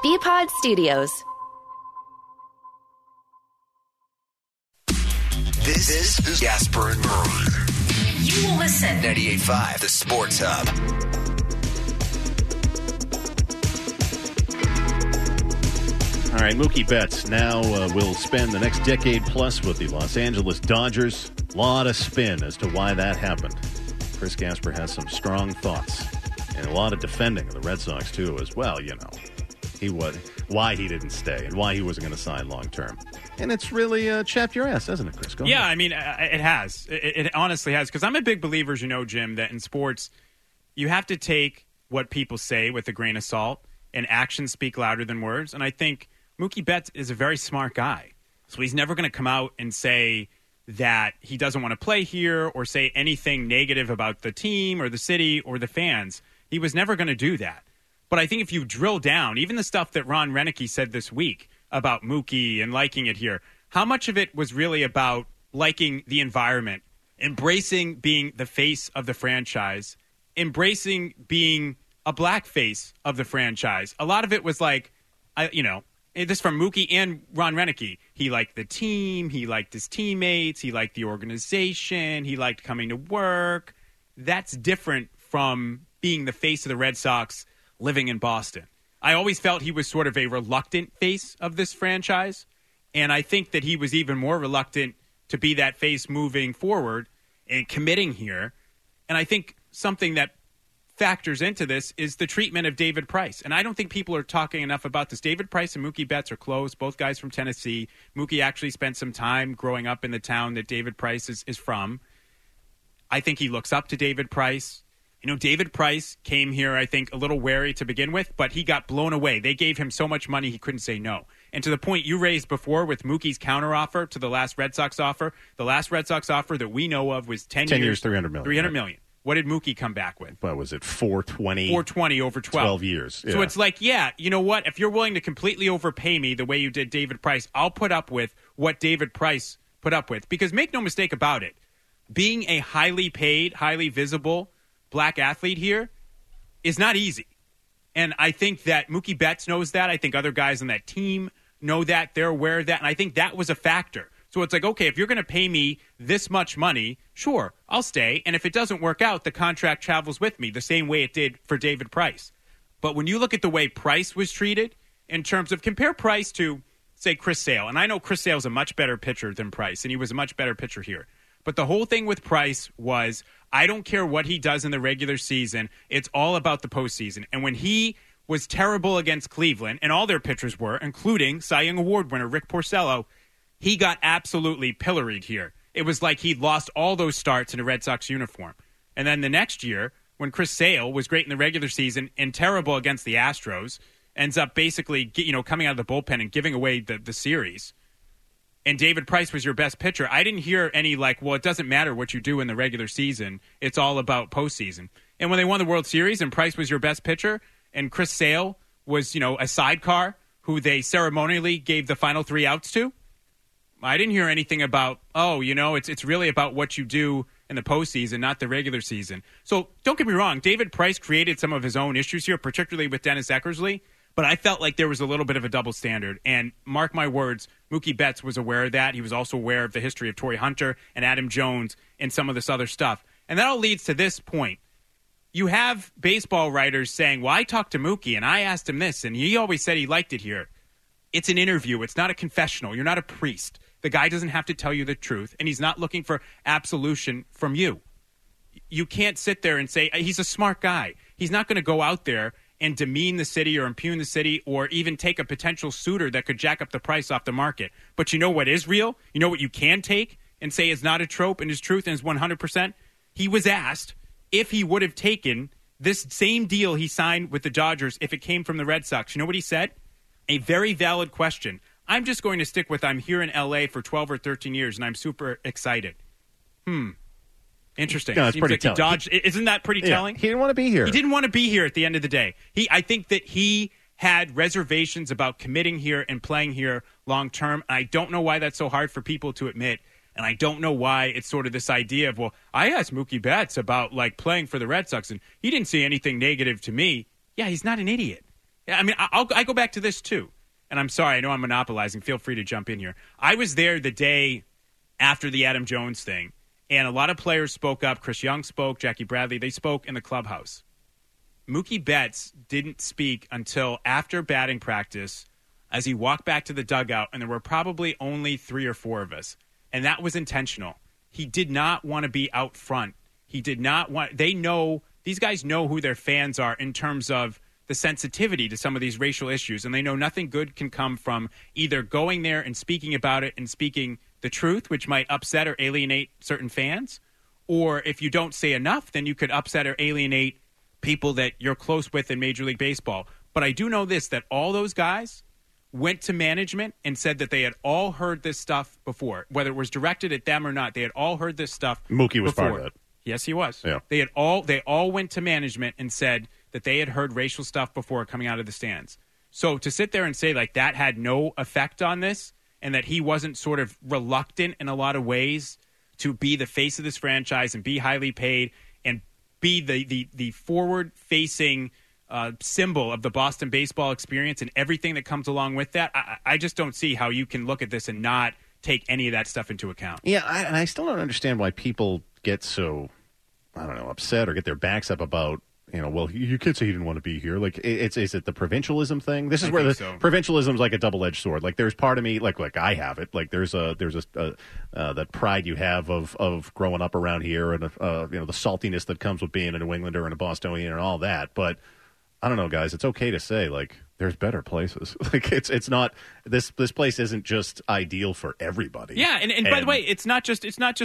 BPod Studios. This is Gasper and Murray. You will listen. 98.5, the Sports Hub. All right, Mookie Betts now will spend the next decade plus with the Los Angeles Dodgers. A lot of spin as to why that happened. Chris Gasper has some strong thoughts and a lot of defending of the Red Sox, too, as well, you know. Why he didn't stay and why he wasn't going to sign long-term. And it's really chapped your ass, hasn't it, Chris? Go ahead. I mean, it has. It honestly has. Because I'm a big believer, as you know, Jim, that in sports, you have to take what people say with a grain of salt, and actions speak louder than words. And I think Mookie Betts is a very smart guy. So he's never going to come out and say that he doesn't want to play here or say anything negative about the team or the city or the fans. He was never going to do that. But I think if you drill down, even the stuff that Ron Renicky said this week about Mookie and liking it here, how much of it was really about liking the environment, embracing being the face of the franchise, embracing being a black face of the franchise? A lot of it was like, this from Mookie and Ron Renicky. He liked the team. He liked his teammates. He liked the organization. He liked coming to work. That's different from being the face of the Red Sox living in Boston. I always felt he was sort of a reluctant face of this franchise, and I think that he was even more reluctant to be that face moving forward and committing here. And I think something that factors into this is the treatment of David Price. And I don't think people are talking enough about this. David Price and Mookie Betts are close, both guys from Tennessee. Mookie actually spent some time growing up in the town that David Price is from. I think he looks up to David Price. You know, David Price came here, I think, a little wary to begin with, but he got blown away. They gave him so much money he couldn't say no. And to the point you raised before with Mookie's counteroffer to the last Red Sox offer, the last Red Sox offer that we know of was 10 years, $300 million. $300 million. What did Mookie come back with? What was it, 420? 420 over 12 years. Yeah. So it's like, you know what? If you're willing to completely overpay me the way you did David Price, I'll put up with what David Price put up with. Because make no mistake about it, being a highly paid, highly visible black athlete here is not easy. And I think that Mookie Betts knows that. I think other guys on that team know that. They're aware of that. And I think that was a factor. So it's like, okay, if you're going to pay me this much money, sure, I'll stay. And if it doesn't work out, the contract travels with me the same way it did for David Price. But when you look at the way Price was treated in terms of compare Price to, say, Chris Sale. And I know Chris Sale's a much better pitcher than Price, and he was a much better pitcher here. But the whole thing with Price was, I don't care what he does in the regular season. It's all about the postseason. And when he was terrible against Cleveland, and all their pitchers were, including Cy Young Award winner Rick Porcello, he got absolutely pilloried here. It was like he'd lost all those starts in a Red Sox uniform. And then the next year, when Chris Sale was great in the regular season and terrible against the Astros, ends up basically coming out of the bullpen and giving away the series, and David Price was your best pitcher, I didn't hear any it doesn't matter what you do in the regular season. It's all about postseason. And when they won the World Series and Price was your best pitcher and Chris Sale was, a sidecar who they ceremonially gave the final 3 outs to, I didn't hear anything about, it's really about what you do in the postseason, not the regular season. So don't get me wrong. David Price created some of his own issues here, particularly with Dennis Eckersley. But I felt like there was a little bit of a double standard. And mark my words, Mookie Betts was aware of that. He was also aware of the history of Torrey Hunter and Adam Jones and some of this other stuff. And that all leads to this point. You have baseball writers saying, well, I talked to Mookie and I asked him this, and he always said he liked it here. It's an interview. It's not a confessional. You're not a priest. The guy doesn't have to tell you the truth, and he's not looking for absolution from you. You can't sit there and say, he's a smart guy. He's not going to go out there and demean the city or impugn the city or even take a potential suitor that could jack up the price off the market. But you know what is real? You know what you can take and say is not a trope and is truth and is 100%? He was asked if he would have taken this same deal he signed with the Dodgers if it came from the Red Sox. You know what he said? A very valid question. I'm just going to stick with I'm here in L.A. for 12 or 13 years, and I'm super excited. Interesting. No, that's pretty telling. Isn't that pretty telling? He didn't want to be here. He didn't want to be here at the end of the day. I think that he had reservations about committing here and playing here long term. I don't know why that's so hard for people to admit. And I don't know why it's sort of this idea of, well, I asked Mookie Betts about playing for the Red Sox, and he didn't say anything negative to me. Yeah, he's not an idiot. Yeah, I mean, I go back to this too. And I'm sorry, I know I'm monopolizing. Feel free to jump in here. I was there the day after the Adam Jones thing, and a lot of players spoke up. Chris Young spoke, Jackie Bradley. They spoke in the clubhouse. Mookie Betts didn't speak until after batting practice as he walked back to the dugout, and there were probably only 3 or 4 of us. And that was intentional. He did not want to be out front. He did not want – these guys know who their fans are in terms of the sensitivity to some of these racial issues, and they know nothing good can come from either going there and speaking about it and speaking the truth, which might upset or alienate certain fans, or if you don't say enough, then you could upset or alienate people that you're close with in Major League Baseball. But I do know this, that all those guys went to management and said that they had all heard this stuff before, whether it was directed at them or not. They had all heard this stuff Mookie was before. part of that. Yes, he was. Yeah. They all went to management and said that they had heard racial stuff before coming out of the stands. So to sit there and say like that had no effect on this and that he wasn't sort of reluctant in a lot of ways to be the face of this franchise and be highly paid and be the forward-facing symbol of the Boston baseball experience and everything that comes along with that, I just don't see how you can look at this and not take any of that stuff into account. Yeah, and I still don't understand why people get so, I don't know, upset or get their backs up about, well, you could say he didn't want to be here. Like, is it the provincialism thing? This is where the provincialism is like a double-edged sword. Like, there's part of me, like I have it. Like, there's that pride you have of growing up around here and the saltiness that comes with being a New Englander and a Bostonian and all that. But I don't know, guys. It's okay to say like there's better places. Like it's not this place isn't just ideal for everybody. Yeah, and by the way, it's not just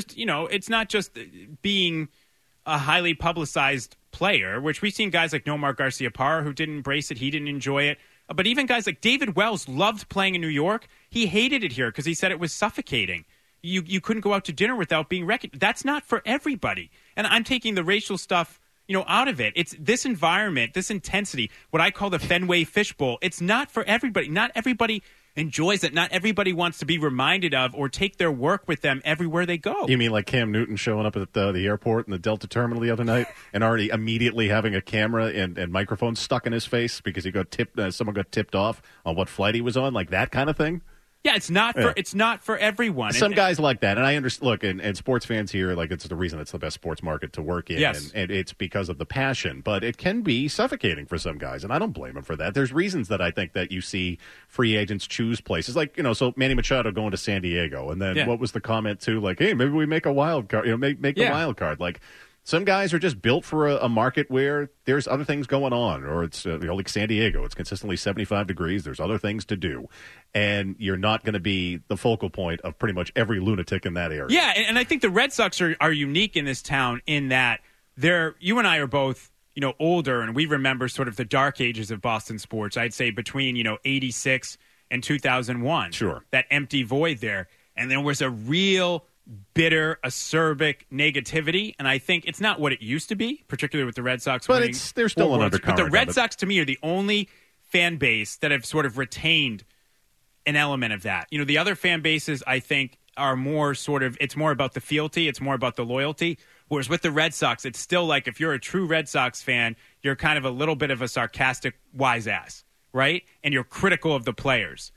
being a highly publicized player, which we've seen guys like Nomar Garciaparra who didn't embrace it, he didn't enjoy it. But even guys like David Wells loved playing in New York. He hated it here because he said it was suffocating. You couldn't go out to dinner without being recognized. That's not for everybody. And I'm taking the racial stuff out of it. It's this environment, this intensity, what I call the Fenway Fishbowl. It's not for everybody. Not everybody enjoys it. Not everybody wants to be reminded of or take their work with them everywhere they go. You mean like Cam Newton showing up at the airport in the Delta terminal the other night and already immediately having a camera and microphone stuck in his face because he got someone got tipped off on what flight he was on, like that kind of thing? Yeah, it's not for everyone. Some guys like that, and I understand. Look, and sports fans here, like it's the reason it's the best sports market to work in, yes. and it's because of the passion. But it can be suffocating for some guys, and I don't blame them for that. There's reasons that I think that you see free agents choose places, like so Manny Machado going to San Diego, and then what was the comment too? Like, hey, maybe we make a wild card, make the wild card, like. Some guys are just built for a market where there's other things going on, or it's like San Diego. It's consistently 75 degrees. There's other things to do, and you're not going to be the focal point of pretty much every lunatic in that area. Yeah, and I think the Red Sox are unique in this town in that you and I are both older, and we remember sort of the dark ages of Boston sports. I'd say between 86 and 2001. Sure, that empty void there, and there was a real bitter, acerbic negativity, and I think it's not what it used to be, particularly with the Red Sox. But there's still an undercurrent. But the Red Sox, to me, are the only fan base that have sort of retained an element of that. The other fan bases, I think, are more sort of, it's more about the fealty, it's more about the loyalty, whereas with the Red Sox, it's still like if you're a true Red Sox fan, you're kind of a little bit of a sarcastic wise ass, right? And you're critical of the players.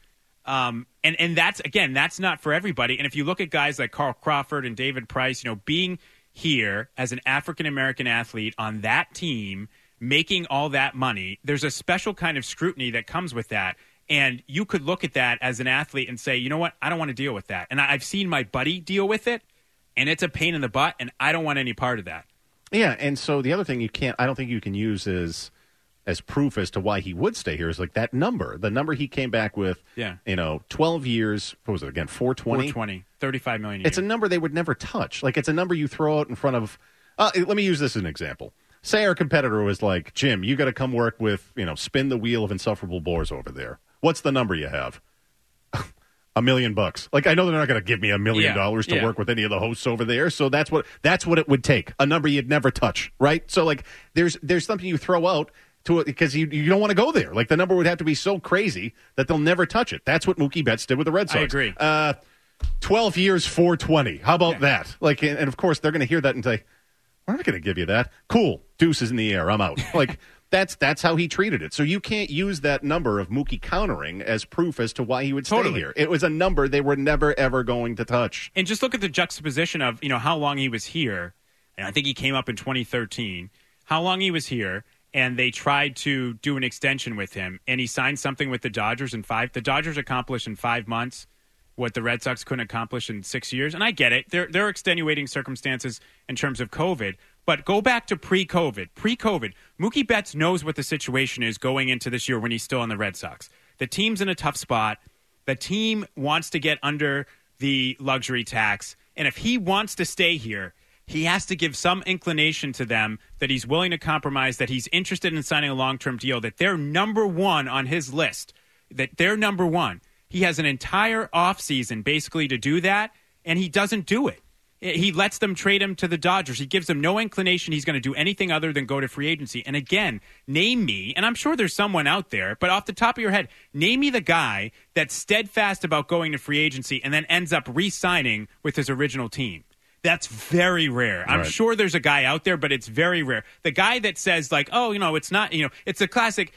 And that's not for everybody. And if you look at guys like Carl Crawford and David Price, being here as an African-American athlete on that team, making all that money, there's a special kind of scrutiny that comes with that. And you could look at that as an athlete and say, you know what, I don't want to deal with that. And I've seen my buddy deal with it, and it's a pain in the butt, and I don't want any part of that. Yeah, and so the other thing I don't think you can use as proof as to why he would stay here is like that number. The number he came back with, 12 years, what was it again, 420? 420, $35 million a year. It's a number they would never touch. Like, it's a number you throw out in front of, let me use this as an example. Say our competitor was like, Jim, you got to come work with, spin the wheel of insufferable bores over there. What's the number you have? $1 million. Like, I know they're not going to give me $1 million to work with any of the hosts over there. So that's what it would take. A number you'd never touch, right? So like, there's something you throw out to it because you don't want to go there. Like, the number would have to be so crazy that they'll never touch it. That's what Mookie Betts did with the Red Sox. I agree. 12 years, 420. How about that? Like, and of course they're going to hear that and say, we're not going to give you that. Cool. Deuce is in the air. I'm out. Like, That's how he treated it. So you can't use that number of Mookie countering as proof as to why he would stay here. It was a number they were never, ever going to touch. And just look at the juxtaposition of, how long he was here. And I think he came up in 2013. How long he was here, and they tried to do an extension with him, and he signed something with the Dodgers in 5. The Dodgers accomplished in 5 months what the Red Sox couldn't accomplish in 6 years. And I get it. There are extenuating circumstances in terms of COVID. But go back to pre-COVID. Pre-COVID, Mookie Betts knows what the situation is going into this year when he's still on the Red Sox. The team's in a tough spot. The team wants to get under the luxury tax. And if he wants to stay here, he has to give some inclination to them that he's willing to compromise, that he's interested in signing a long-term deal, that they're number one on his list, that they're number one. He has an entire offseason basically to do that, and he doesn't do it. He lets them trade him to the Dodgers. He gives them no inclination he's going to do anything other than go to free agency. And again, name me, and I'm sure there's someone out there, but off the top of your head, name me the guy that's steadfast about going to free agency and then ends up re-signing with his original team. That's very rare. I'm sure there's a guy out there, but it's very rare. The guy that says like, it's not, it's a classic,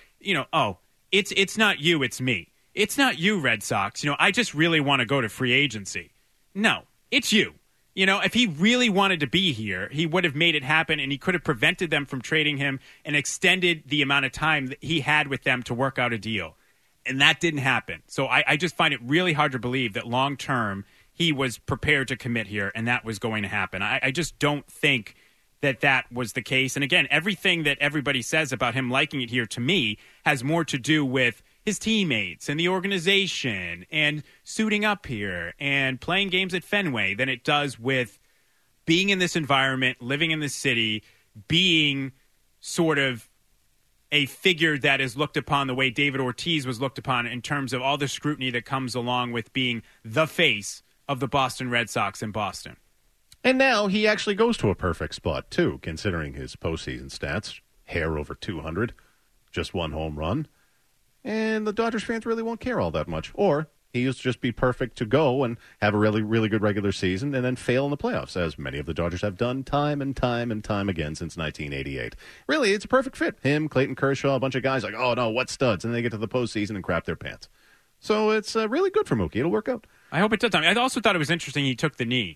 it's not you, it's me. It's not you, Red Sox. I just really want to go to free agency. No, it's you. If he really wanted to be here, he would have made it happen, and he could have prevented them from trading him and extended the amount of time that he had with them to work out a deal. And that didn't happen. So I just find it really hard to believe that long-term he was prepared to commit here, and that was going to happen. I just don't think that was the case. And again, everything that everybody says about him liking it here, to me, has more to do with his teammates and the organization and suiting up here and playing games at Fenway than it does with being in this environment, living in this city, being sort of a figure that is looked upon the way David Ortiz was looked upon in terms of all the scrutiny that comes along with being the face of the Boston Red Sox in Boston. And now he actually goes to a perfect spot, too, considering his postseason stats. Hair over 200, just 1 home run. And the Dodgers fans really won't care all that much. Or he'll just be perfect to go and have a really, really good regular season and then fail in the playoffs, as many of the Dodgers have done time and time and time again since 1988. Really, it's a perfect fit. Him, Clayton Kershaw, a bunch of guys like, oh, no, what studs? And they get to the postseason and crap their pants. So it's really good for Mookie. It'll work out. I hope it does. I also thought it was interesting he took the knee.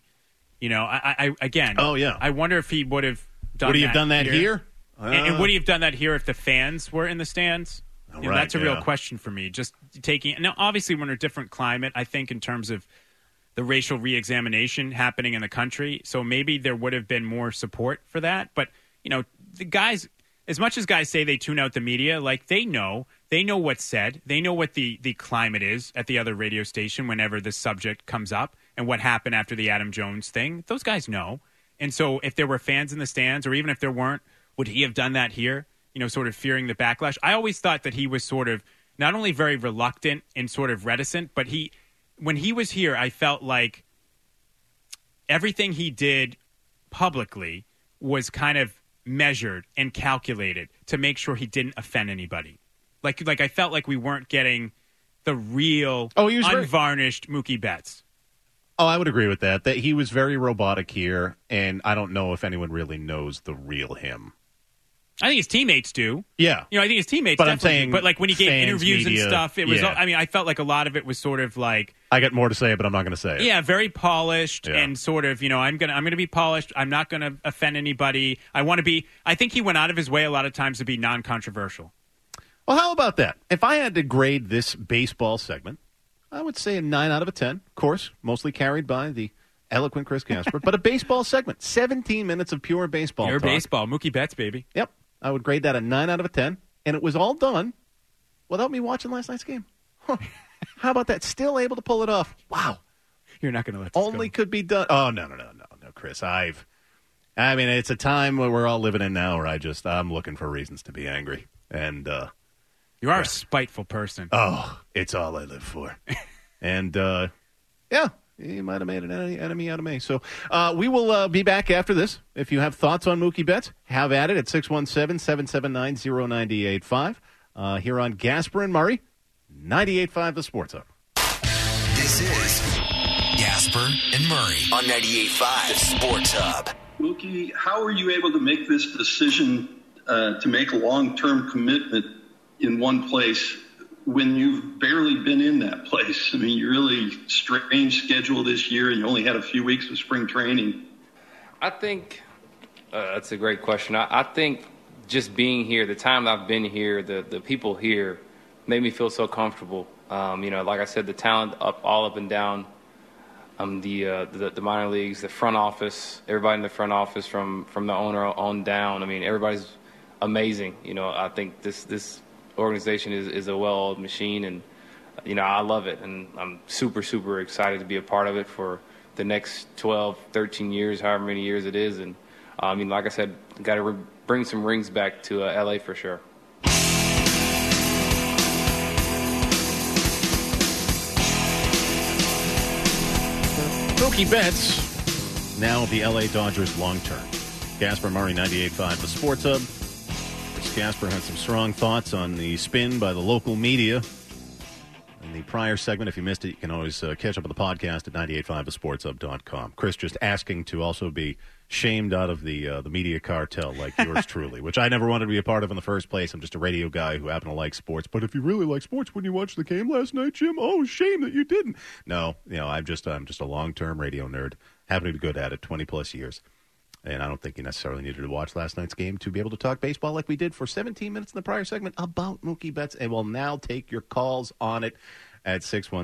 Oh, yeah. I wonder if he would have done that. Would he have done that here? And would he have done that here if the fans were in the stands? That's a real question for me. Just taking now, obviously, we're in a different climate, I think, in terms of the racial reexamination happening in the country. So maybe there would have been more support for that. But the guys, as much as guys say they tune out the media, like they know what's said, they know what the climate is at the other radio station whenever this subject comes up, and what happened after the Adam Jones thing. Those guys know, and so if there were fans in the stands, or even if there weren't, would he have done that here? Sort of fearing the backlash. I always thought that he was sort of not only very reluctant and sort of reticent, but when he was here, I felt like everything he did publicly was kind of measured and calculated to make sure he didn't offend anybody. Like I felt like we weren't getting the real unvarnished Mookie Betts. Oh, I would agree with that. That he was very robotic here, and I don't know if anyone really knows the real him. I think his teammates do. Yeah. I think his teammates but I'm saying do. But like when he gave interviews media, and stuff, it was, yeah. I felt like a lot of it was sort of like, I got more to say, but I'm not going to say it. Yeah, very polished and sort of, I'm going to be polished. I'm not going to offend anybody. I think he went out of his way a lot of times to be non-controversial. Well, how about that? If I had to grade this baseball segment, I would say a 9 out of 10. Of course, mostly carried by the eloquent Chris Gasper, but a baseball segment. 17 minutes of pure baseball Pure talk. baseball. Mookie Betts, baby. Yep. I would grade that a 9 out of 10, and it was all done without me watching last night's game. Huh. How about that? Still able to pull it off. Wow. You're not going to let this Only go. Could be done. Oh, no, Chris. It's a time where we're all living in now where I'm looking for reasons to be angry. And you are a spiteful person. Oh, it's all I live for. And, he might have made an enemy out of me. So we will be back after this. If you have thoughts on Mookie Betts, have at it at 617-779-0985 here on Gasper and Murray, 98.5 The Sports Hub. This is Gasper and Murray on 98.5 The Sports Hub. Mookie, how were you able to make this decision to make a long-term commitment in one place when you've barely been in that place? I mean, you really strange schedule this year, and you only had a few weeks of spring training. I think that's a great question. I think just being here, the time I've been here, the people here made me feel so comfortable. Like I said, the talent all up and down, the minor leagues, the front office, everybody in the front office from the owner on down. I mean, everybody's amazing. I think this organization is a well-oiled machine, and I love it, and I'm super, super excited to be a part of it for the next 12, 13 years, however many years it is. And like I said, got to bring some rings back to LA for sure. Mookie Betts, now the LA Dodgers long-term. Gasper Murray, 98.5, the Sports Hub. Chris Gasper had some strong thoughts on the spin by the local media. In the prior segment, if you missed it, you can always catch up on the podcast at 985thesportshub.com. Chris just asking to also be shamed out of the media cartel like yours truly, which I never wanted to be a part of in the first place. I'm just a radio guy who happened to like sports. But if you really like sports, wouldn't you watch the game last night, Jim? Oh, shame that you didn't. No, I'm just a long-term radio nerd. Happen to be good at it, 20-plus years. And I don't think you necessarily needed to watch last night's game to be able to talk baseball like we did for 17 minutes in the prior segment about Mookie Betts. And we'll now take your calls on it at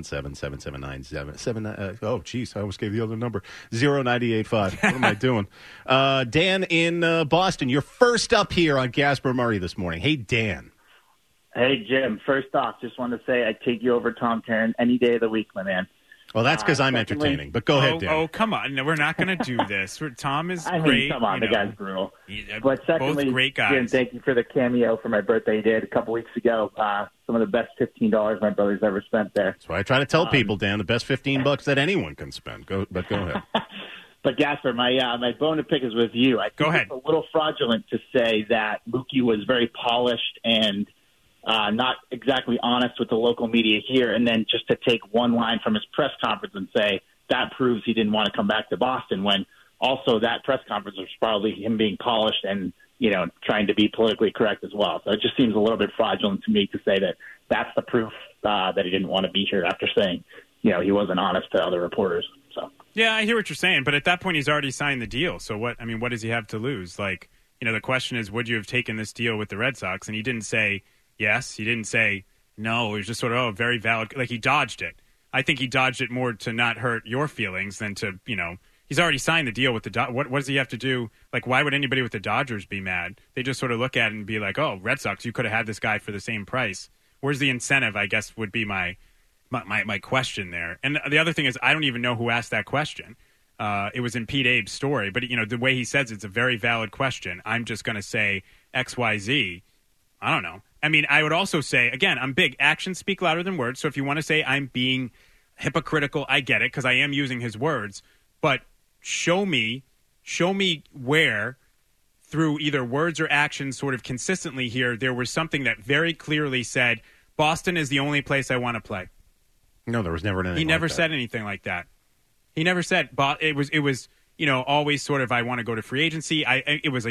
617-779-7. Oh, geez, I almost gave the other number. 0985. What am I doing? Dan in Boston, you're first up here on Gasper Murray this morning. Hey, Dan. Hey, Jim. First off, just want to say I take you over Tom Tarrant any day of the week, my man. Well, that's because I'm entertaining, but go ahead, Dan. Oh, come on. No, we're not going to do this. Tom is great. I mean, come on, the guy's brutal. But secondly, both great guys. Jim, thank you for the cameo for my birthday you did a couple weeks ago. Some of the best $15 my brother's ever spent there. That's why I try to tell people, Dan, the best $15 that anyone can spend. Go ahead. But Gasper, my bone to pick is with you. I think it's a little fraudulent to say that Mookie was very polished and not exactly honest with the local media here, and then just to take one line from his press conference and say that proves he didn't want to come back to Boston, when also that press conference was probably him being polished and, trying to be politically correct as well. So it just seems a little bit fraudulent to me to say that that's the proof that he didn't want to be here after saying, he wasn't honest to other reporters. So yeah, I hear what you're saying, but at that point he's already signed the deal. So what does he have to lose? Like, the question is, would you have taken this deal with the Red Sox? And he didn't say yes. He didn't say no. It was just sort of, very valid. Like, he dodged it. I think he dodged it more to not hurt your feelings than to, he's already signed the deal with the Dodgers. What does he have to do? Like, why would anybody with the Dodgers be mad? They just sort of look at it and be like, oh, Red Sox, you could have had this guy for the same price. Where's the incentive, I guess, would be my question there. And the other thing is, I don't even know who asked that question. It was in Pete Abe's story. But, the way he says it's a very valid question. I'm just going to say X, Y, Z. I don't know. I mean, I would also say, again, I'm big. Actions speak louder than words. So if you want to say I'm being hypocritical, I get it, because I am using his words. But show me where, through either words or actions sort of consistently here, there was something that very clearly said, Boston is the only place I want to play. No, there was never anything. He never like that. said anything like that. He never said, but it was always sort of, I want to go to free agency. It was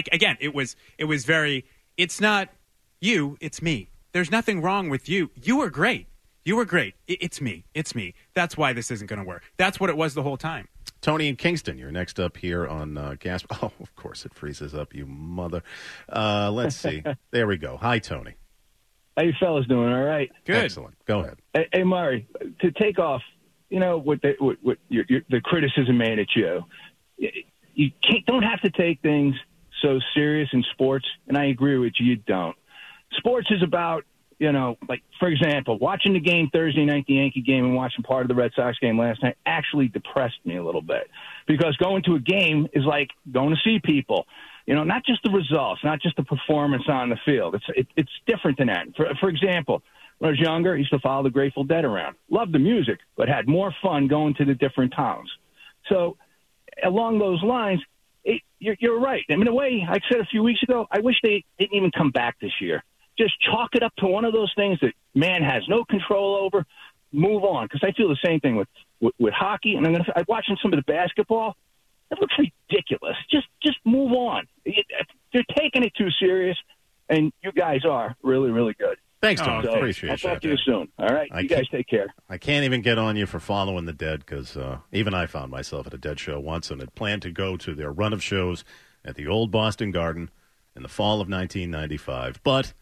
very, it's not you, it's me. There's nothing wrong with you. You were great. It's me. That's why this isn't going to work. That's what it was the whole time. Tony in Kingston, you're next up here on Gas. Oh, of course it freezes up, you mother. Let's see. There we go. Hi, Tony. How you fellas doing? All right. Good. Excellent. Go ahead. Hey, Murray, to take off, what the criticism made at you. You don't have to take things so serious in sports, and I agree with you. You don't. Sports is about, like, for example, watching the game Thursday night, the Yankee game, and watching part of the Red Sox game last night actually depressed me a little bit, because going to a game is like going to see people. Not just the results, not just the performance on the field. It's different than that. For example, when I was younger, I used to follow the Grateful Dead around. Loved the music, but had more fun going to the different towns. So along those lines, you're right. I mean, in a way, I said a few weeks ago, I wish they didn't even come back this year. Just chalk it up to one of those things that man has no control over. Move on, because I feel the same thing with hockey. And I'm watching some of the basketball. It looks ridiculous. Just move on. They're taking it too serious, and you guys are really, really good. Thanks, Tom. So Appreciate it. I'll talk to you soon. All right? You guys take care. I can't even get on you for following the Dead because even I found myself at a Dead show once and had planned to go to their run of shows at the old Boston Garden in the fall of 1995. But,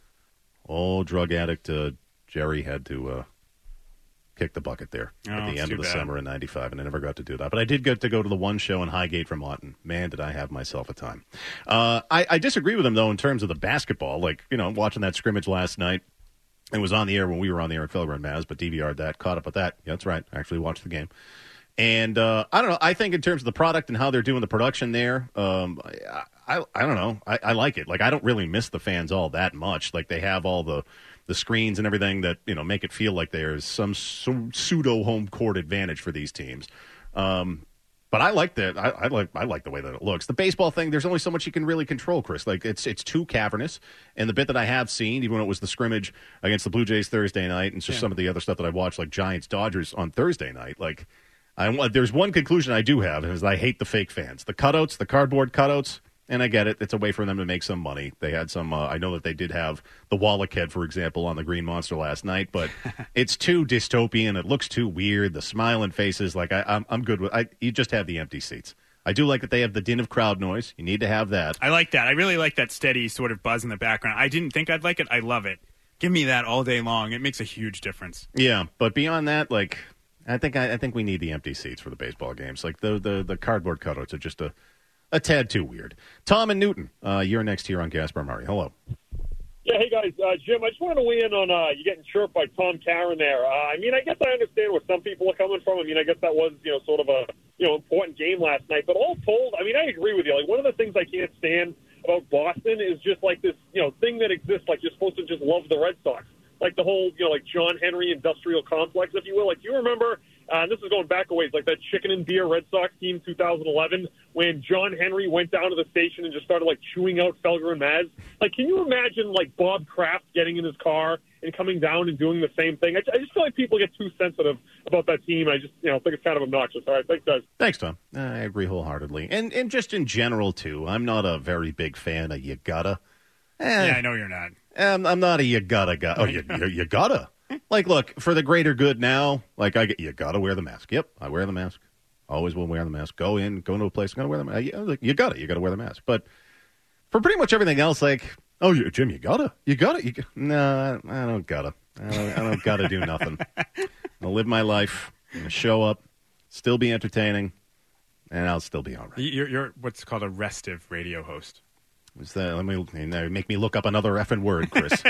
drug addict Jerry had to kick the bucket there at the end of the summer in 95, and I never got to do that. But I did get to go to the one show in Highgate, Vermont, and man, did I have myself a time. I disagree with him, though, in terms of the basketball. Like, watching that scrimmage last night. It was on the air when we were on the air at Felger and Maz, but DVR'd that, caught up with that. Yeah, that's right. I actually watched the game. And I don't know. I think in terms of the product and how they're doing the production there, I don't know. I like it. Like, I don't really miss the fans all that much. Like, they have all the screens and everything that, make it feel like there's some pseudo home court advantage for these teams. But I like that. I like the way that it looks. The baseball thing, there's only so much you can really control, Chris. Like, it's too cavernous. And the bit that I have seen, even when it was the scrimmage against the Blue Jays Thursday night, and just some of the other stuff that I watched, like Giants-Dodgers on Thursday night, like, there's one conclusion I do have, and is I hate the fake fans. The cutouts, the cardboard cutouts, and I get it. It's a way for them to make some money. They had some, I know that they did have the Wallach head, for example, on the Green Monster last night, but it's too dystopian. It looks too weird. The smiling faces, like, I'm good with you just have the empty seats. I do like that they have the din of crowd noise. You need to have that. I like that. I really like that steady sort of buzz in the background. I didn't think I'd like it. I love it. Give me that all day long. It makes a huge difference. Yeah, but beyond that, like, I think we need the empty seats for the baseball games. Like, the cardboard cutouts are just a tad too weird. Tom and Newton, you're next here on Gasper Murray. Hello. Yeah, hey, guys. Jim, I just wanted to weigh in on you getting chirped by Tom Caron there. I guess I understand where some people are coming from. I guess that was, sort of a, important game last night. But all told, I agree with you. Like, one of the things I can't stand about Boston is just, like, this, thing that exists, like, you're supposed to just love the Red Sox. Like, the whole, like, John Henry industrial complex, if you will. Like, do you remember, this is going back a ways, like that chicken and beer Red Sox team 2011 when John Henry went down to the station and just started, like, chewing out Felger and Maz? Like, can you imagine, like, Bob Kraft getting in his car and coming down and doing the same thing? I just feel like people get too sensitive about that team. I just, think it's kind of obnoxious. All right, thanks, guys. Thanks, Tom. I agree wholeheartedly. And just in general, too, I'm not a very big fan of you gotta. Yeah, I know you're not. I'm not a you gotta guy. Oh, you gotta. Like, look, for the greater good now, like, you gotta wear the mask. Yep, I wear the mask. Always will wear the mask. Go into a place, gotta wear the mask. You gotta wear the mask. But for pretty much everything else, like, Jim, you gotta. No, I don't gotta. I don't gotta do nothing. I'll live my life. I'm gonna show up, still be entertaining, and I'll still be all right. You're what's called a restive radio host. Let me make me look up another effing word, Chris.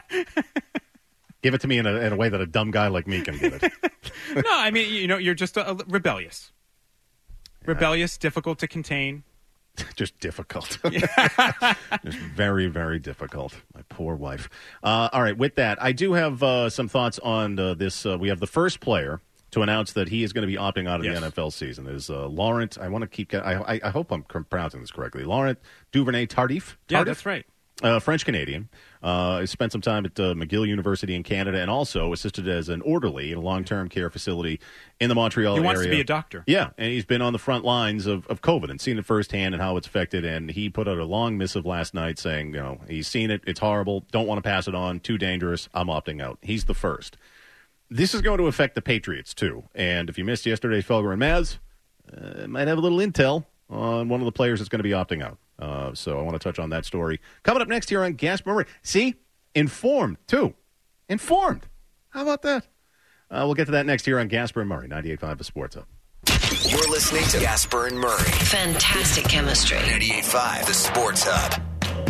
Give it to me in a way that a dumb guy like me can get it. No, you're just a rebellious. Rebellious, difficult to contain. Just difficult. Just very, very difficult. My poor wife. All right, with that, I do have some thoughts on this. We have the first player to announce that he is going to be opting out of the NFL season. Is Laurent, I want to keep, I hope I'm pronouncing this correctly, Laurent Duvernay-Tardif? Yeah, that's right. French-Canadian. Spent some time at McGill University in Canada and also assisted as an orderly in a long-term care facility in the Montreal area. He wants to be a doctor. Yeah, and he's been on the front lines of COVID and seen it firsthand and how it's affected, and he put out a long missive last night saying, he's seen it, it's horrible, don't want to pass it on, too dangerous, I'm opting out. He's the first. This is going to affect the Patriots, too. And if you missed yesterday's Felger and Maz, might have a little intel on one of the players that's going to be opting out. So I want to touch on that story. Coming up next here on Gasper Murray. See? Informed, too. Informed. How about that? We'll get to that next here on Gasper and Murray, 98.5 The Sports Hub. You're listening to Gasper and Murray. Fantastic chemistry. 98.5 The Sports Hub.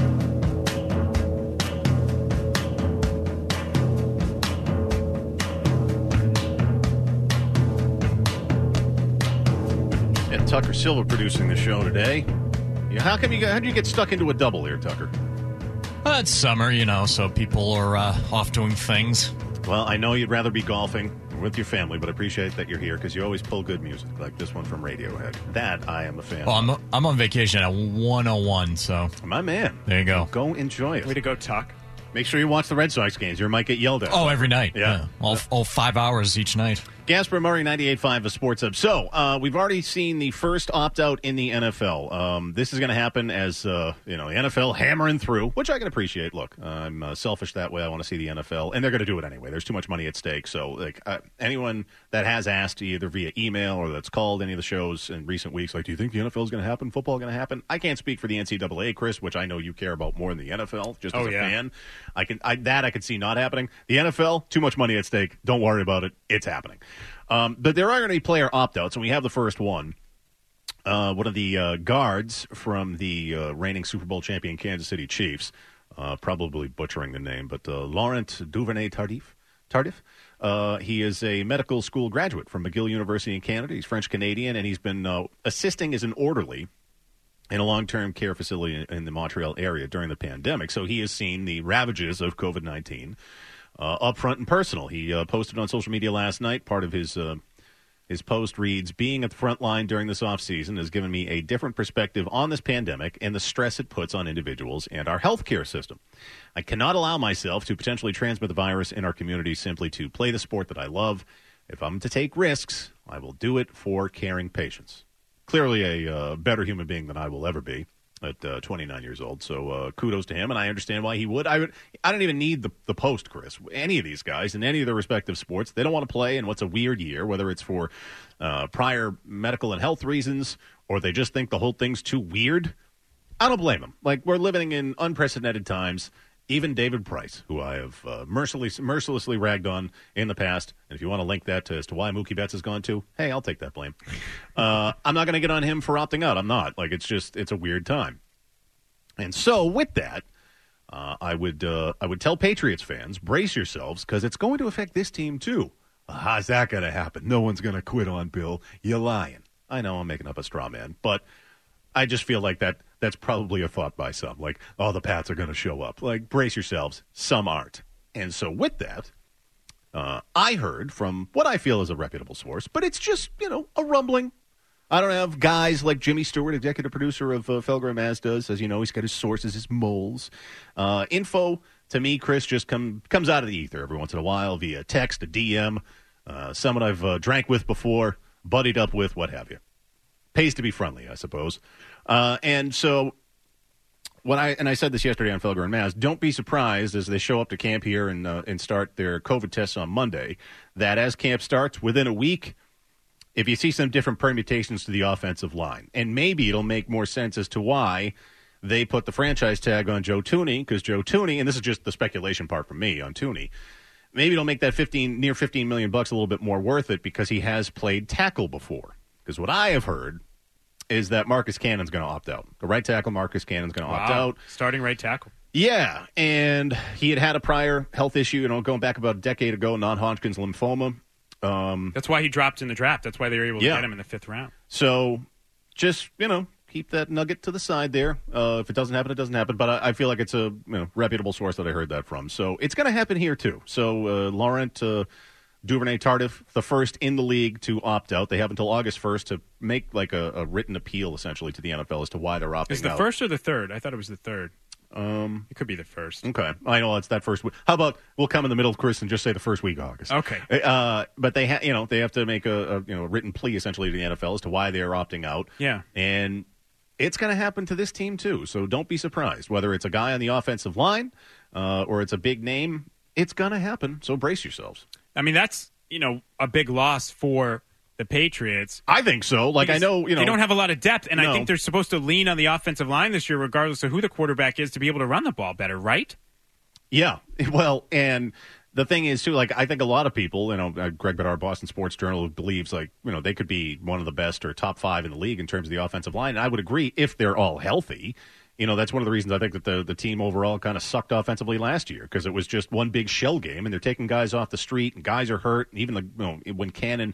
And Tucker Silva producing the show today. How'd you get stuck into a double here, Tucker? It's summer, so people are off doing things. Well, I know you'd rather be golfing with your family, but I appreciate that you're here because you always pull good music, like this one from Radiohead. That I am a fan of. I'm on vacation at 101, so... My man. There you go. Go enjoy it. Way to go, Tuck. Make sure you watch the Red Sox games. You might get yelled at. Oh, every night. Yeah. All 5 hours each night. Gasper Murray, 98.5, a Sports Hub. So, we've already seen the first opt-out in the NFL. This is going to happen as, the NFL hammering through, which I can appreciate. Look, I'm selfish that way. I want to see the NFL, and they're going to do it anyway. There's too much money at stake. So, anyone that has asked either via email or that's called any of the shows in recent weeks, do you think the NFL is going to happen? Football going to happen? I can't speak for the NCAA, Chris, which I know you care about more than the NFL, just as a fan. I could see not happening. The NFL, too much money at stake. Don't worry about it. It's happening. But there are going to be player opt-outs, and we have the first one. One of the guards from the reigning Super Bowl champion Kansas City Chiefs, probably butchering the name, but Laurent Duvernay-Tardif. He is a medical school graduate from McGill University in Canada. He's French-Canadian, and he's been assisting as an orderly in a long-term care facility in the Montreal area during the pandemic. So he has seen the ravages of COVID-19 up front and personal. He posted on social media last night. Part of his post reads, "Being at the front line during this off-season has given me a different perspective on this pandemic and the stress it puts on individuals and our healthcare system. I cannot allow myself to potentially transmit the virus in our community simply to play the sport that I love. If I'm to take risks, I will do it for caring patients." Clearly a better human being than I will ever be at 29 years old. So kudos to him, and I understand why he would. I don't even need the post, Chris. Any of these guys in any of their respective sports, they don't want to play in what's a weird year, whether it's for prior medical and health reasons or they just think the whole thing's too weird. I don't blame them. We're living in unprecedented times. Even David Price, who I have mercilessly ragged on in the past, and if you want to link that as to why Mookie Betts has gone to, hey, I'll take that blame. I'm not going to get on him for opting out. I'm not. It's a weird time. And so with that, I would tell Patriots fans, brace yourselves, because it's going to affect this team too. How's that going to happen? No one's going to quit on Bill. You're lying. I know I'm making up a straw man, but I just feel like that's probably a thought by some. The Pats are going to show up. Brace yourselves. Some aren't. And so with that, I heard from what I feel is a reputable source, but it's just, a rumbling. I don't have guys like Jimmy Stewart, executive producer of Felger & Maz does. As you know, he's got his sources, his moles. Info, to me, Chris, just comes out of the ether every once in a while via text, a DM, someone I've drank with before, buddied up with, what have you. Pays to be friendly, I suppose. And so I said this yesterday on Felger & Maz, don't be surprised as they show up to camp here and start their COVID tests on Monday, that as camp starts, within a week, if you see some different permutations to the offensive line, and maybe it'll make more sense as to why they put the franchise tag on Joe Thuney, because Joe Thuney, and this is just the speculation part from me on Thuney, maybe it'll make that near $15 million a little bit more worth it because he has played tackle before. Because what I have heard is that Marcus Cannon's going to opt out. The right tackle, Marcus Cannon's going to opt out. Starting right tackle. Yeah, and he had a prior health issue, going back about a decade ago, non-Hodgkin's lymphoma. That's why he dropped in the draft. That's why they were able to get him in the 5th round. So just, keep that nugget to the side there. If it doesn't happen, it doesn't happen. But I feel like it's a reputable source that I heard that from. So it's going to happen here, too. So Laurent Duvernay-Tardif, the first in the league to opt out. They have until August 1st to make a written appeal, essentially, to the NFL as to why they're opting out. Is the first or the third? I thought it was the third. It could be the first. Okay. I know it's that first week. How about we'll come in the middle, Chris, and just say the first week of August. Okay. But they have to make a written plea, essentially, to the NFL as to why they are opting out. Yeah. And it's going to happen to this team, too. So don't be surprised. Whether it's a guy on the offensive line or it's a big name, it's going to happen. So brace yourselves. I mean, that's, a big loss for the Patriots. I think so. I know, they don't have a lot of depth, and I think they're supposed to lean on the offensive line this year, regardless of who the quarterback is, to be able to run the ball better, right? Yeah. Well, and the thing is, too, I think a lot of people, Greg Bedard, Boston Sports Journal, believes, they could be one of the best or top 5 in the league in terms of the offensive line. And I would agree if they're all healthy. That's one of the reasons I think that the team overall kind of sucked offensively last year, because it was just one big shell game, and they're taking guys off the street, and guys are hurt. And even when Cannon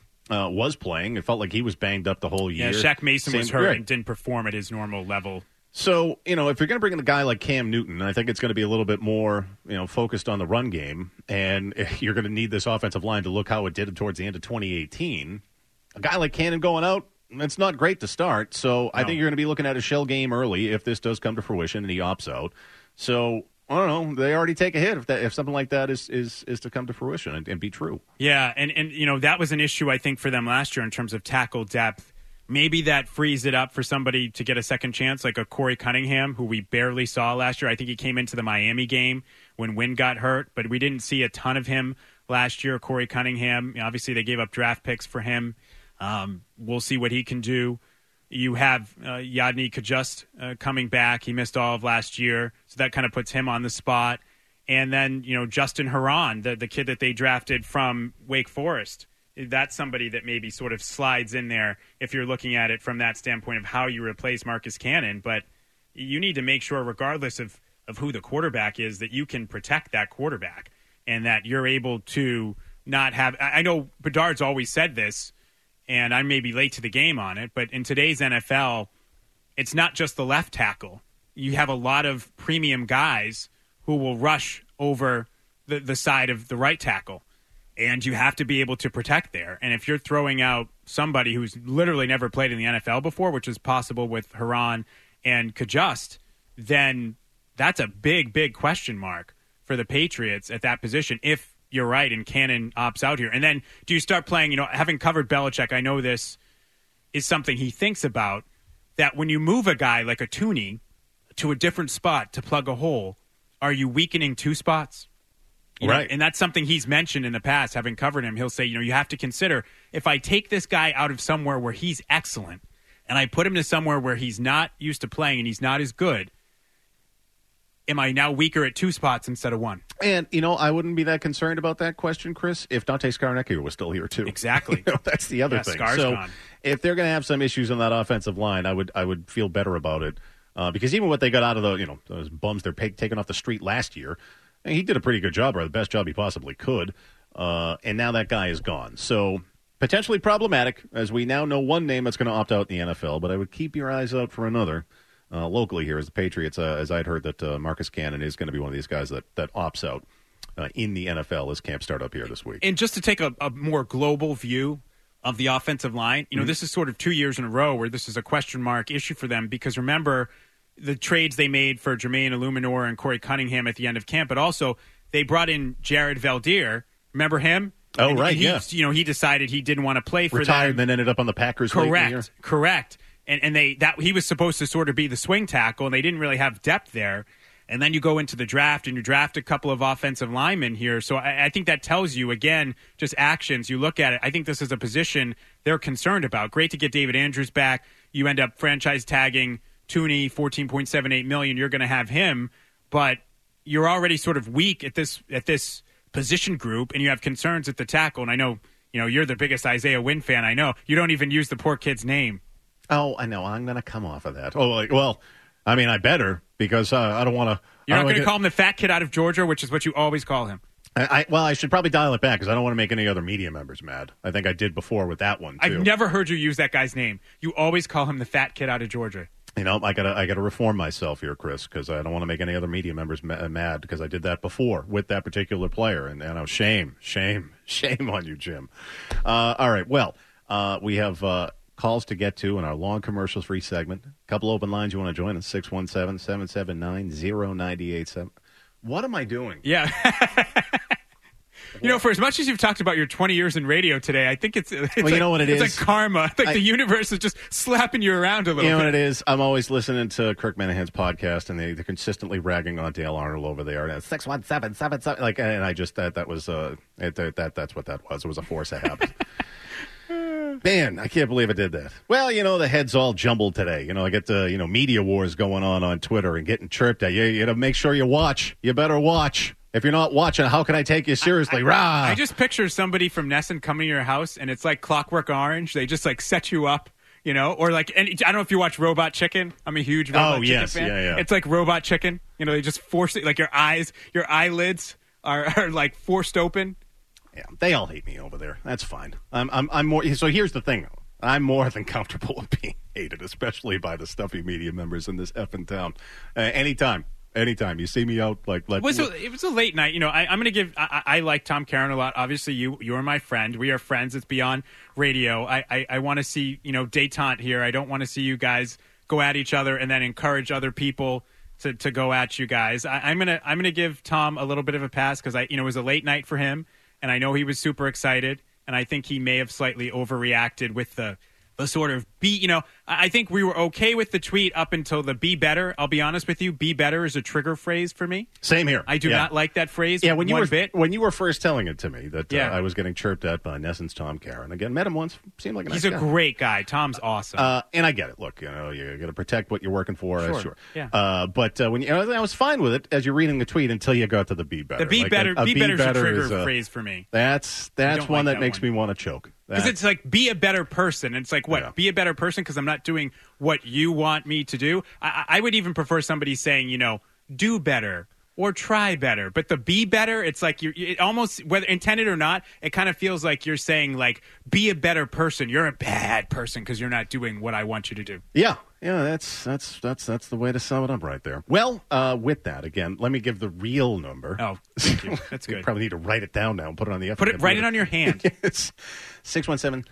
was playing, it felt like he was banged up the whole year. Yeah, Shaq Mason was hurt and didn't perform at his normal level. So, if you're going to bring in a guy like Cam Newton, I think it's going to be a little bit more, focused on the run game, and you're going to need this offensive line to look how it did towards the end of 2018. A guy like Cannon going out, it's not great to start. So I think you're going to be looking at a shell game early if this does come to fruition and he opts out. So I don't know. They already take a hit if something like that is to come to fruition and be true. Yeah, and that was an issue I think for them last year in terms of tackle depth. Maybe that frees it up for somebody to get a second chance, like a Corey Cunningham, who we barely saw last year. I think he came into the Miami game when Wynn got hurt, but we didn't see a ton of him last year. Corey Cunningham, obviously they gave up draft picks for him. We'll see what he can do. You have Yadni Kajust coming back. He missed all of last year, so that kind of puts him on the spot. And then, Justin Herron, the kid that they drafted from Wake Forest. That's somebody that maybe sort of slides in there if you're looking at it from that standpoint of how you replace Marcus Cannon. But you need to make sure, regardless of who the quarterback is, that you can protect that quarterback and that you're able to not have – I know Bedard's always said this, and I may be late to the game on it, but in today's NFL, it's not just the left tackle. You have a lot of premium guys who will rush over the side of the right tackle. And you have to be able to protect there. And if you're throwing out somebody who's literally never played in the NFL before, which is possible with Herron and Kajust, then that's a big, big question mark for the Patriots at that position if you're right and Cannon opts out here. And then do you start playing, having covered Belichick, I know this is something he thinks about, that when you move a guy like a Tooney to a different spot to plug a hole, are you weakening two spots? Right. And that's something he's mentioned in the past, having covered him. He'll say, you have to consider, if I take this guy out of somewhere where he's excellent and I put him to somewhere where he's not used to playing and he's not as good, am I now weaker at two spots instead of one? And, I wouldn't be that concerned about that question, Chris, if Dante Scarnecchia was still here, too. Exactly. That's the other thing. Scar's gone. If they're going to have some issues on that offensive line, I would feel better about it. Because even what they got out of those bums they're taking off the street last year, he did a pretty good job, or the best job he possibly could. And now that guy is gone. So potentially problematic, as we now know one name that's going to opt out in the NFL, but I would keep your eyes out for another locally here as the Patriots, as I'd heard that Marcus Cannon is going to be one of these guys that opts out in the NFL as camp start up here this week. And just to take a more global view of the offensive line, this is sort of 2 years in a row where this is a question mark issue for them, because remember the trades they made for Jermaine Illuminor and Corey Cunningham at the end of camp, but also they brought in Jared Valdir. Remember him? Oh, right, yeah. He decided he didn't want to play for them. Retired, then ended up on the Packers. Correct. And he was supposed to sort of be the swing tackle, and they didn't really have depth there. And then you go into the draft, and you draft a couple of offensive linemen here. So I think that tells you, again, just actions. You look at it. I think this is a position they're concerned about. Great to get David Andrews back. You end up franchise tagging Tooney, $14.78 million. You're going to have him, but you're already sort of weak at this position group, and you have concerns at the tackle. And I know, you're the biggest Isaiah Wynn fan. I know you don't even use the poor kid's name. Oh, I know. I'm going to come off of that. I better, because I don't want to. You're not going to call him the fat kid out of Georgia, which is what you always call him. I should probably dial it back because I don't want to make any other media members mad. I think I did before with that one, too. I've never heard you use that guy's name. You always call him the fat kid out of Georgia. I gotta reform myself here, Chris, because I don't want to make any other media members mad, because I did that before with that particular player, and shame on you, Jim. All right, well, we have calls to get to in our long commercials-free segment. A couple open lines you want to join us, 617-779-0987. What am I doing? Yeah. For as much as you've talked about your 20 years in radio today, I think it's you know what it is? It's like karma. The universe is just slapping you around a little bit. You know what it is? I'm always listening to Kirk Minahan's podcast, and they're consistently ragging on Dale Arnold over there. And 617-77, and I just that was that's what that was. It was a force of habit. Man, I can't believe I did that. Well, the head's all jumbled today. I get the media wars going on Twitter and getting chirped at. You got to make sure you watch. You better watch. If you're not watching, how can I take you seriously? I just picture somebody from Nesson coming to your house, and it's like Clockwork Orange. They just set you up, or and I don't know if you watch Robot Chicken. I'm a huge Robot Chicken fan. Yeah. It's like Robot Chicken. They just force it, like your eyelids are like forced open. Yeah, they all hate me over there. That's fine. I'm more. So here's the thing. I'm more than comfortable with being hated, especially by the stuffy media members in this effing town. Anytime you see me out, it was a late night. I'm going to give. I like Tom Caron a lot. Obviously, you're my friend. We are friends. It's beyond radio. I want to see detente here. I don't want to see you guys go at each other and then encourage other people to go at you guys. I'm gonna give Tom a little bit of a pass because it was a late night for him, and I know he was super excited, and I think he may have slightly overreacted with the sort of I think we were okay with the tweet up until the be better. I'll be honest with you, be better is a trigger phrase for me. Same here. I do not like that phrase. Yeah, when you were first telling it to me that Yeah. I was getting chirped at by Nesson's Tom Caron. Again, met him once, seemed like a nice He's guy. a great guy. Tom's awesome. And I get it. Look, you got to protect what you're working for. Sure. Yeah. But when I was fine with it as you're reading the tweet until you got to the be better. The be better is a trigger phrase for me. That's one that makes me want to choke. Because it's like, be a better person. It's like, what? Yeah. Be a better person because I'm not doing what you want me to do? I would even prefer somebody saying, do better or try better. But the be better, it's like it almost, whether intended or not, it kind of feels like you're saying, like, be a better person. You're a bad person because you're not doing what I want you to do. Yeah, that's the way to sum it up right there. Well, with that, again, let me give the real number. Oh, thank you. That's good. You probably need to write it down now and put it on the write it on your hand. It's 617,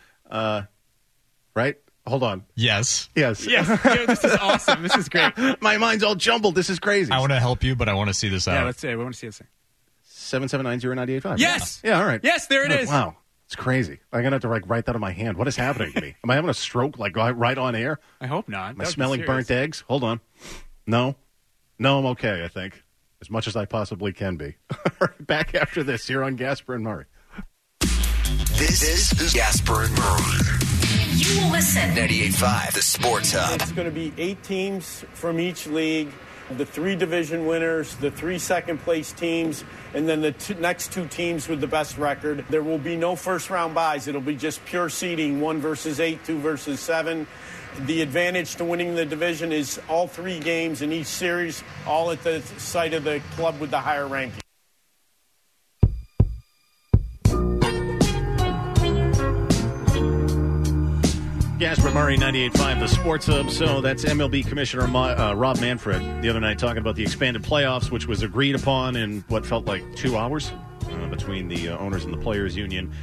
right? Hold on. Yes. This is awesome. This is great. My mind's all jumbled. This is crazy. I want to help you, but I want to see this out. Yeah, let's see. We want to see this thing. 7790985. Yes. Yeah, all right. Yes, there it is. Wow. It's crazy. I'm going to have to write that on my hand. What is happening to me? Am I having a stroke right on air? I hope not. Am I smelling burnt eggs? Hold on. No, I'm okay, I think. As much as I possibly can be. Back after this here on Gasper and Murray. This is Gasper and Murray. You will listen. 98.5, the Sports Hub. It's going to be 8 teams from each league, the 3 division winners, the 3 second-place teams, and then the next 2 teams with the best record. There will be no first-round byes. It'll be just pure seeding, 1 versus 8, 2 versus 7. The advantage to winning the division is all 3 games in each series, all at the site of the club with the higher ranking. Gasper Murray, 98.5, the Sports Hub. So that's MLB Commissioner Rob Manfred the other night talking about the expanded playoffs, which was agreed upon in what felt like 2 hours between the owners and the players' union.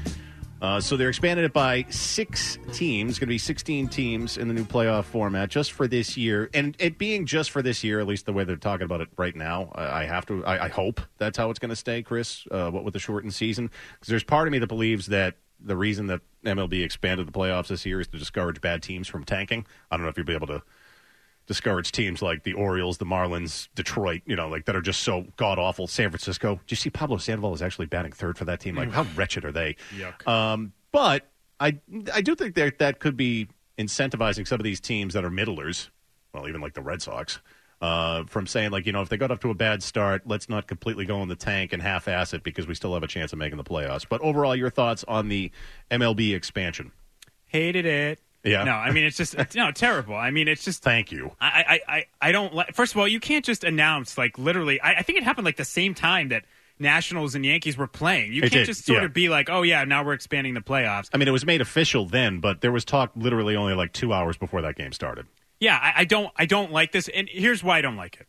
So they're expanding it by 6 teams. Going to be 16 teams in the new playoff format just for this year. And it being just for this year, at least the way they're talking about it right now, I hope that's how it's going to stay, Chris, what with the shortened season. Because there's part of me that believes that the reason that MLB expanded the playoffs this year is to discourage bad teams from tanking. I don't know if you'll be able to discourage teams like the Orioles, the Marlins, Detroit, that are just so god-awful. San Francisco. Did you see Pablo Sandoval is actually batting third for that team? Like, how wretched are they? Yuck. But I do think that could be incentivizing some of these teams that are middlers, well, even like the Red Sox, from saying, like, if they got up to a bad start, let's not completely go in the tank and half-ass it because we still have a chance of making the playoffs. But overall, your thoughts on the MLB expansion? Hated it. Yeah. No, I mean, it's just terrible. I mean, it's just. Thank you. I don't like. First of all, you can't just announce, like, literally. I think it happened like the same time that Nationals and Yankees were playing. You can't just sort of be like, oh yeah, now we're expanding the playoffs. I mean, it was made official then, but there was talk literally only like 2 hours before that game started. Yeah, I don't like this, and here's why I don't like it.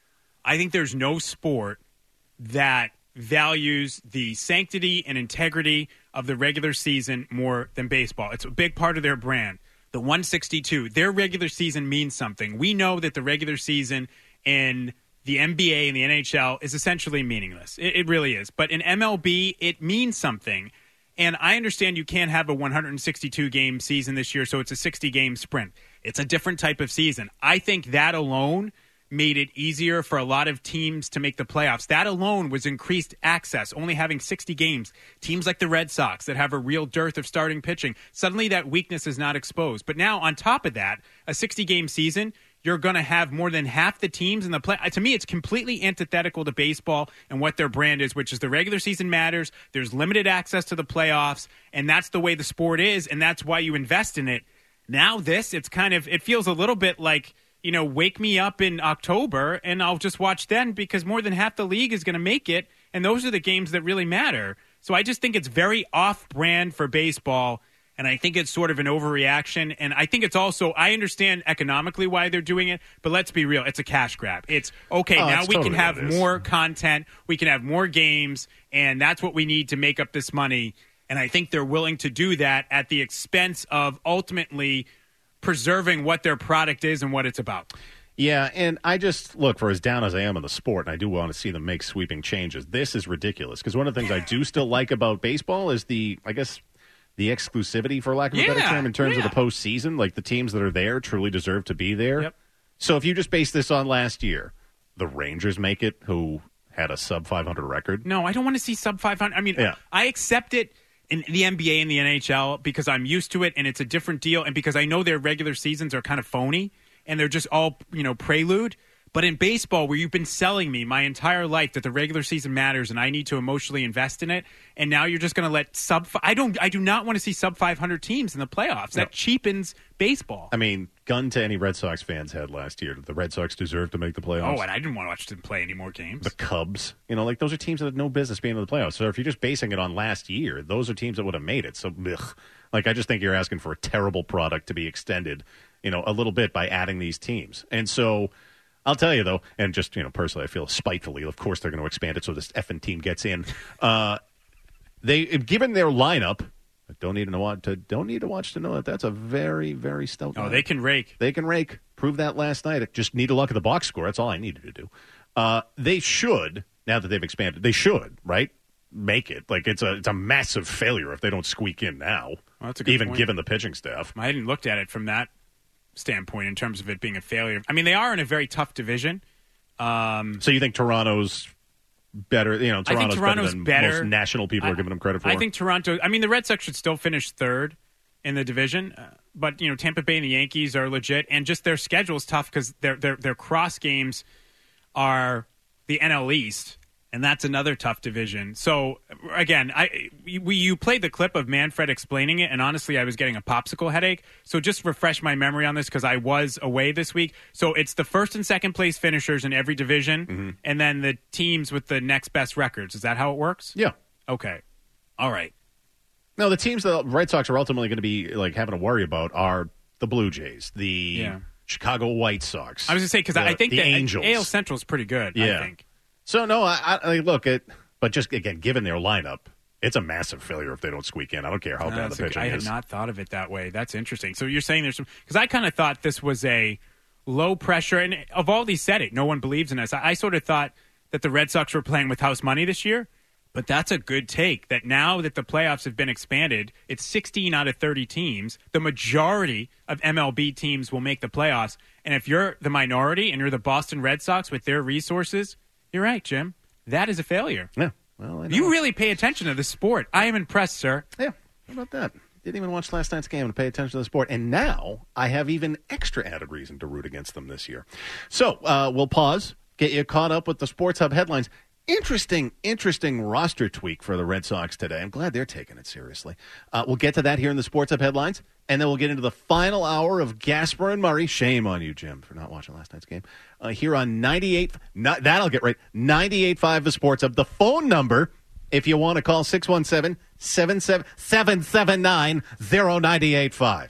I think there's no sport that values the sanctity and integrity of the regular season more than baseball. It's a big part of their brand. The 162, their regular season means something. We know that the regular season in the NBA and the NHL is essentially meaningless. It really is. But in MLB, it means something. And I understand you can't have a 162-game season this year, so it's a 60-game sprint. It's a different type of season. I think that alone made it easier for a lot of teams to make the playoffs. That alone was increased access, only having 60 games. Teams like the Red Sox that have a real dearth of starting pitching, suddenly that weakness is not exposed. But now, on top of that, a 60-game season, you're going to have more than half the teams in the play. To me, it's completely antithetical to baseball and what their brand is, which is the regular season matters. There's limited access to the playoffs, and that's the way the sport is, and that's why you invest in it. Now it feels a little bit like, wake me up in October and I'll just watch then because more than half the league is going to make it, and those are the games that really matter. So I just think it's very off-brand for baseball, and I think it's sort of an overreaction. And I think it's also, I understand economically why they're doing it, but let's be real, it's a cash grab. It's, okay, now we can have more content, we can have more games, and that's what we need to make up this money. And I think they're willing to do that at the expense of ultimately preserving what their product is and what it's about. Yeah, and I just, look, for as down as I am in the sport, and I do want to see them make sweeping changes, this is ridiculous. Because one of the things I do still like about baseball is the exclusivity, for lack of a better term, in terms of the postseason. Like, the teams that are there truly deserve to be there. Yep. So if you just base this on last year, the Rangers make it, who had a sub-500 record. No, I don't want to see sub-500. I mean, I accept it in the NBA and the NHL because I'm used to it, and it's a different deal, and because I know their regular seasons are kind of phony. And they're just all, prelude. But in baseball, where you've been selling me my entire life that the regular season matters and I need to emotionally invest in it, and now you're just going to let I do not want to see sub-500 teams in the playoffs. That cheapens baseball. I mean, gun to any Red Sox fans had last year. Did the Red Sox deserve to make the playoffs? Oh, and I didn't want to watch them play any more games. The Cubs, those are teams that had no business being in the playoffs. So if you're just basing it on last year, those are teams that would have made it. So, I just think you're asking for a terrible product to be extended a little bit by adding these teams. And so I'll tell you, though, and just, personally, I feel spitefully, of course they're going to expand it so this effing team gets in. Given their lineup, don't need to watch to know that that's a very, very stout lineup. They can rake. They can rake. Proved that last night. I just need to look at the box score. That's all I needed to do. They should, now that they've expanded, they should, right? Make it. Like, it's a massive failure if they don't squeak in now. Well, that's a good point. Given the pitching staff. I hadn't looked at it from that standpoint in terms of it being a failure. I mean, they are in a very tough division. So you think Toronto's better? Toronto's better than most national people are giving them credit for. I think Toronto. I mean, the Red Sox should still finish third in the division, but Tampa Bay and the Yankees are legit, and just their schedule is tough because their cross games are the NL East. And that's another tough division. So, again, you played the clip of Manfred explaining it, and honestly, I was getting a popsicle headache. So just refresh my memory on this because I was away this week. So it's the first and second place finishers in every division, and then the teams with the next best records. Is that how it works? Yeah. Okay. All right. No, the teams the Red Sox are ultimately going to be having to worry about are the Blue Jays, the Chicago White Sox. I was going to say, because I think the Angels. AL Central is pretty good, I think. So, no, I look at, but just, again, given their lineup, it's a massive failure if they don't squeak in. I don't care how bad the pitching is. I had not thought of it that way. That's interesting. So you're saying there's some, because I kind of thought this was a low pressure, and Eovaldi said it, no one believes in us. I sort of thought that the Red Sox were playing with house money this year, but that's a good take, that now that the playoffs have been expanded, it's 16 out of 30 teams. The majority of MLB teams will make the playoffs, and if you're the minority and you're the Boston Red Sox with their resources, you're right, Jim. That is a failure. Yeah. Well, I know. You really pay attention to the sport. I am impressed, sir. Yeah. How about that? Didn't even watch last night's game to pay attention to the sport. And now I have even extra added reason to root against them this year. So we'll pause, get you caught up with the Sports Hub headlines. Interesting roster tweak for the Red Sox today. I'm glad they're taking it seriously. We'll get to that here in the Sports Hub headlines, and then we'll get into the final hour of Gasper and Murray. Shame on you, Jim, for not watching last night's game. Here on 98.5 The Sports Hub. The phone number, if you want to call, 617-779-0985.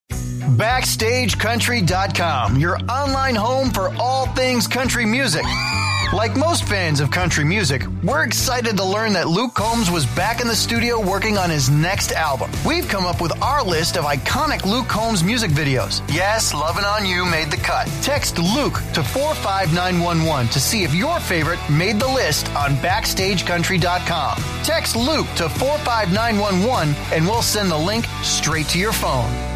BackstageCountry.com, your online home for all things country music. Like most fans of country music, we're excited to learn that Luke Combs was back in the studio working on his next album. We've come up with our list of iconic Luke Combs music videos. Yes, Lovin' On You made the cut. Text Luke to 45911 to see if your favorite made the list on BackstageCountry.com. Text Luke to 45911 and we'll send the link straight to your phone.